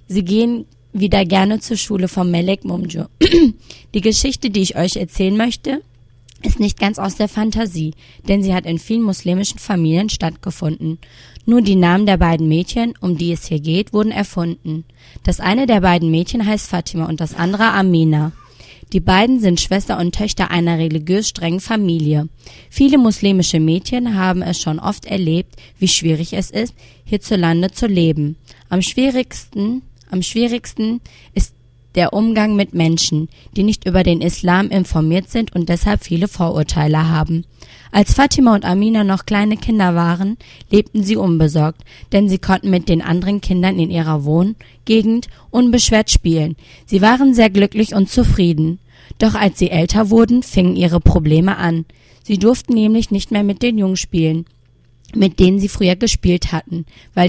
Sie gehen wieder gerne zur Schule von Melek Mumju. Die Geschichte, die ich euch erzählen möchte, ist nicht ganz aus der Fantasie, denn sie hat in vielen muslimischen Familien stattgefunden. Nur die Namen der beiden Mädchen, um die es hier geht, wurden erfunden. Das eine der beiden Mädchen heißt Fatima und das andere Amina. Die beiden sind Schwester und Töchter einer religiös strengen Familie. Viele muslimische Mädchen haben es schon oft erlebt, wie schwierig es ist, hierzulande zu leben. Am schwierigsten ist der Umgang mit Menschen, die nicht über den Islam informiert sind und deshalb viele Vorurteile haben. Als Fatima und Amina noch kleine Kinder waren, lebten sie unbesorgt, denn sie konnten mit den anderen Kindern in ihrer Wohngegend unbeschwert spielen. Sie waren sehr glücklich und zufrieden. Doch als sie älter wurden, fingen ihre Probleme an. Sie durften nämlich nicht mehr mit den Jungs spielen, mit denen sie früher gespielt hatten, weil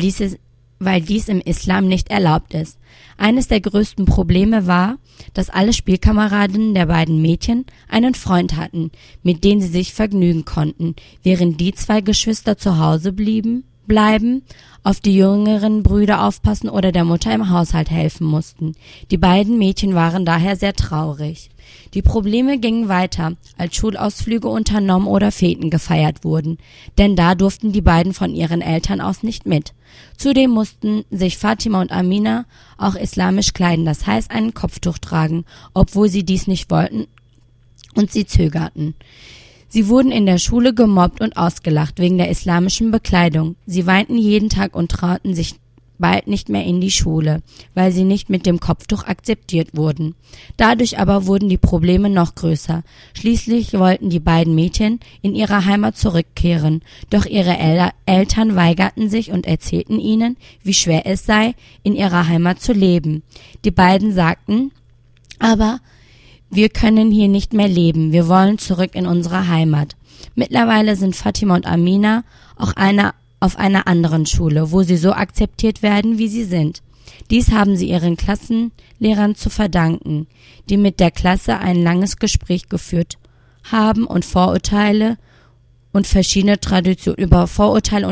dies im Islam nicht erlaubt ist. Eines der größten Probleme war, dass alle Spielkameraden der beiden Mädchen einen Freund hatten, mit dem sie sich vergnügen konnten, während die zwei Geschwister zu Hause bleiben, auf die jüngeren Brüder aufpassen oder der Mutter im Haushalt helfen mussten. Die beiden Mädchen waren daher sehr traurig. Die Probleme gingen weiter, als Schulausflüge unternommen oder Feten gefeiert wurden, denn da durften die beiden von ihren Eltern aus nicht mit. Zudem mussten sich Fatima und Amina auch islamisch kleiden, das heißt ein Kopftuch tragen, obwohl sie dies nicht wollten und sie zögerten. Sie wurden in der Schule gemobbt und ausgelacht wegen der islamischen Bekleidung. Sie weinten jeden Tag und trauten sich bald nicht mehr in die Schule, weil sie nicht mit dem Kopftuch akzeptiert wurden. Dadurch aber wurden die Probleme noch größer. Schließlich wollten die beiden Mädchen in ihre Heimat zurückkehren, doch ihre Eltern weigerten sich und erzählten ihnen, wie schwer es sei, in ihrer Heimat zu leben. Die beiden sagten, aber wir können hier nicht mehr leben, wir wollen zurück in unsere Heimat. Mittlerweile sind Fatima und Amina auch auf einer anderen Schule, wo sie so akzeptiert werden, wie sie sind. Dies haben sie ihren Klassenlehrern zu verdanken, die mit der Klasse ein langes Gespräch geführt haben und über Vorurteile und verschiedene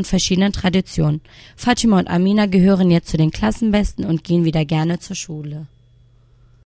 Traditionen. Fatima und Amina gehören jetzt zu den Klassenbesten und gehen wieder gerne zur Schule.